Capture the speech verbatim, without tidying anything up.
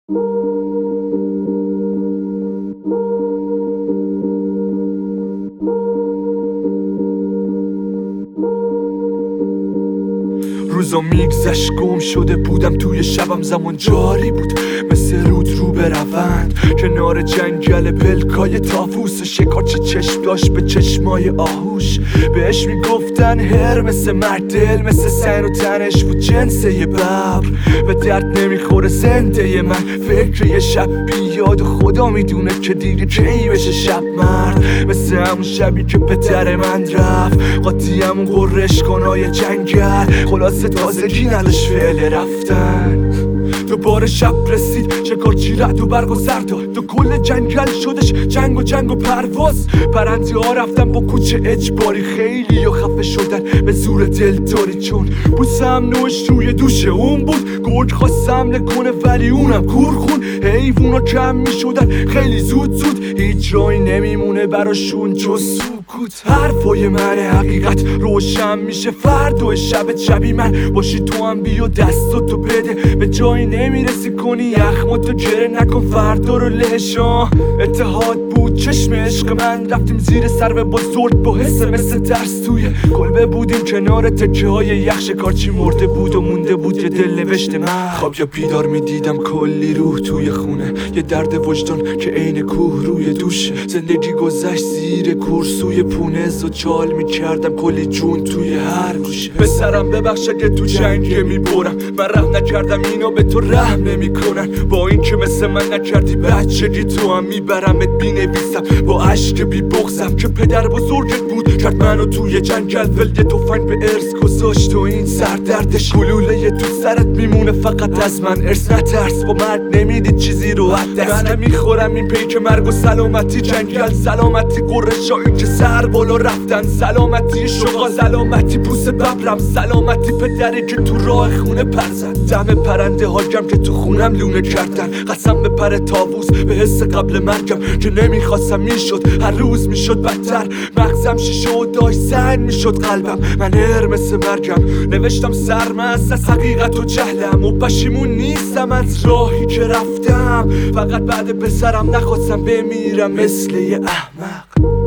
روزا میگذشت گم شده بودم توی شبم، زمان جاری بود مثل رود رو بروند کنار جنگل پلکای طاووس. شکارچی چشم داشت به چشمای آهوش، بهش میگفتن هر مثل مرد دل، مثل سن و تنش بود جنسه یه ببر و درد نمیخوره زنده من. فکر یه شب بیاد و خدا میدونه که دیگه کی بشه شب مرد، مثل همون شبی که پدر من رفت قاطی همون قرش کنای جنگل. خلاصه تازگی نداشت فعل رفتن. دوباره شب رسید، شکارچی رد و برگ و سر داد، تو کل جنگل شدش جنگ و جنگ و پرواز. پرنده ها رفتن با کوچه اجباری، خیلی یا خفه شدن به زور دلداری، چون بوسم نوش روی دوش اون بود. گرگ خواست حمله کنه ولی اونم کور خون. حیوونا کم می شدن خیلی زود زود، هیچ جایی نمیمونه براشون جز سکوت. حرفای من حقیقت روشن میشه فردا شب شبی من باشی، تو هم بیا دستاتو بده به جایی نمیرسی کنی یخماتو گره نکن فردا رو لهشان. اتحاد بود چشم عشق من، رفتیم زیر سر و بزرگ با حس مثل درس توی کلبه بودیم کنار تکه های یخ. شکارچی مرده بود و مونده بود یه دل نوشته من. خواب یا بیدار میدیدم کلی روح توی خونه، یه درد وجدان که عین کوه روی دوشه. زندگی گذشت زیر کرسوی پونز و چال میکردم کلی جون توی هر گوشه. به سرم ببخش اگه تو جنگ میبرم، من رحم نکردم اینا به تو رحم نمیکنن. با این که مثل من نکردی بچگی تو هم میبرمت بینویسم با عشق بی بغزم که پدر بزرگت بود کرد منو توی جنگل ول. یه تفنگ به ارث گذاشت و این سردردش گلوله تو سرت میمونه فقط از من. ارث نترس با مرد نمیدید چیزی رو از دست، من میخورم این پیک مرگ و سلامتی جنگل. سلامتی قرشایی که سر بالا رفتن، سلامتی شقا، سلامتی پوست ببرم، سلامتی پدری که تو راه خونه پر زد. دم پرنده هایم که تو خونم لونه کردن، قسم به پر طاووس به حس قبل مرگم که نمیخواستم میشد هر روز میشد بدتر. مغزم شیشه و داشت زن میشد قلبم، من هر مثل مرگم نوشتم سرمست از حقیقت و جهلم و پشیمون نیستم از راهی که رفتم. فقط بعد پسرم نخواستم بمیرم مثل یه احمق.